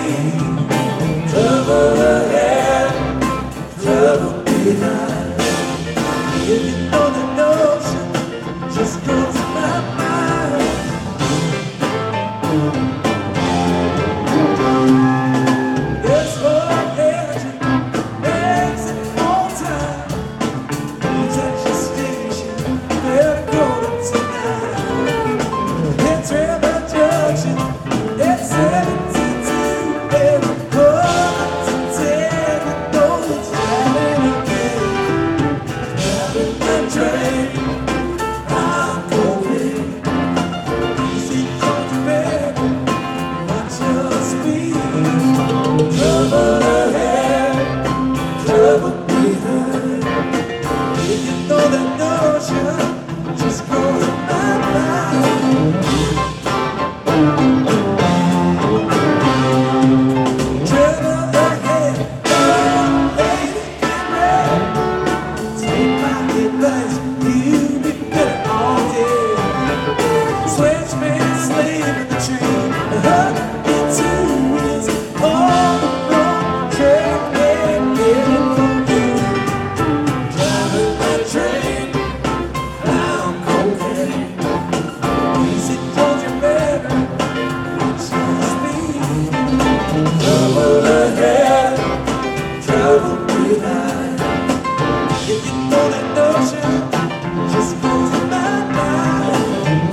Trouble ahead, trouble behind. If you know the notion just goes in my mind. There's more energy, makes it all time. You touch your station, better go to tonight. It's River Junction, it's 72, every quarter to 10, you know it's driving again. Driving the train, I'm going. Easy going baby, watch your speed. Trouble ahead, trouble behind. If you know that notion, just go to my mind. Trouble ahead, oh, lady, get ready. Take my advice, you'll be better all day. Switch me, slave in the train, hug me two wheels on the road, track and getting from you. Driving that train, I'm cocaine. Easy, don't you better watch your speed. Trouble ahead, trouble behind. If you know that notion, just goes in my mind.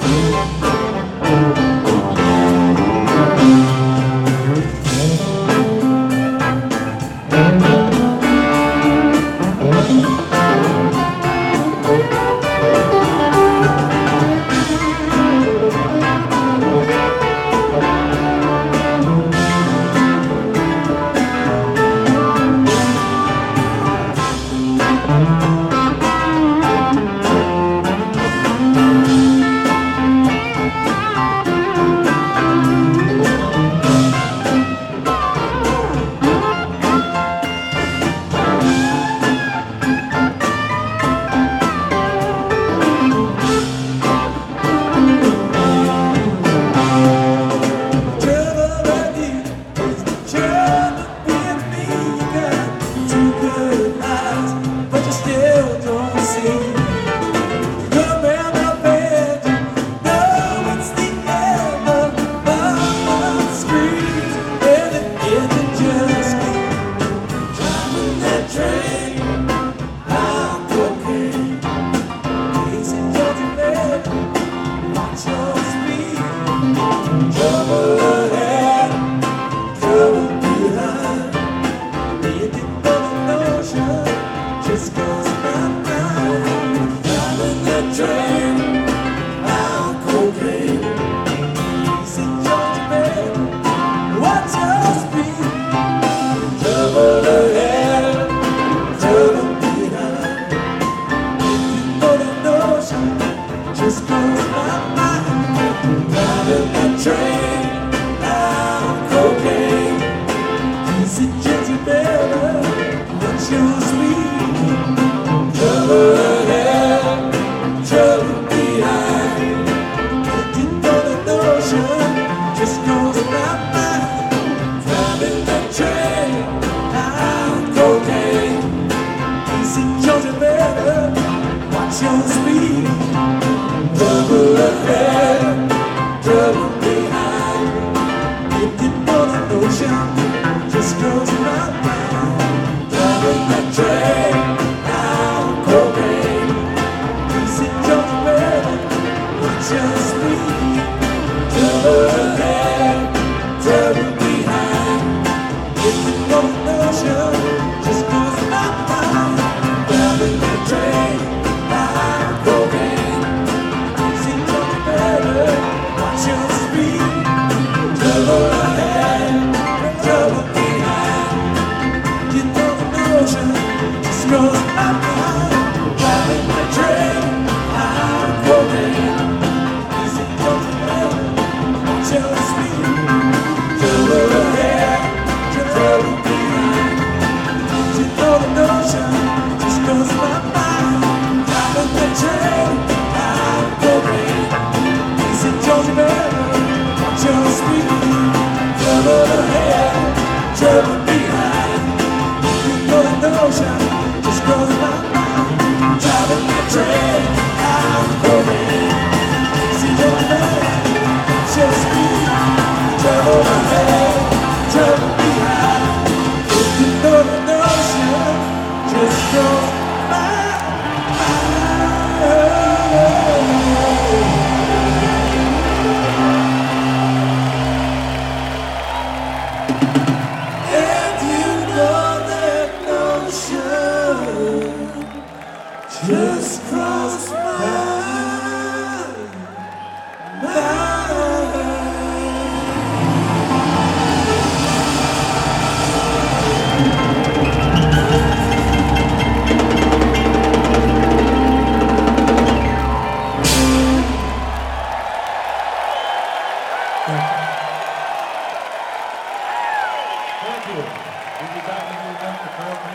Trouble ahead, trouble behind. You didn't know the notion just goes in my mind. Driving that train, I'm cocaine. Easy, Georgia, baby, watch your speed. Trouble ahead, trouble behind. You didn't know the notion just goes in my mind. Driving that train, I'm cocaine. Easy, Georgia, baby, watch your speed. Trouble ahead, trouble behind. You didn't know the notion just goes in my mind. Driving that train, I'm cocaine. Easy, Georgia, baby, watch your speed. Trouble ahead, trouble behind. You didn't know the notion just goes in my mind. Driving that train, I'm cocaine. Easy, Georgia, baby, watch your speed. Trouble ahead, trouble behind. You didn't know the notion just goes in my mind. Driving that train, I'm cocaine. Easy, Georgia, baby, watch your speed. Trouble ahead, trouble behind. You know the notion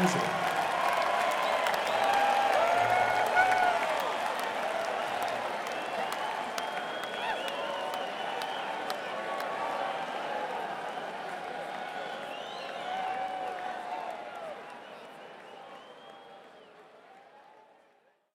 usual.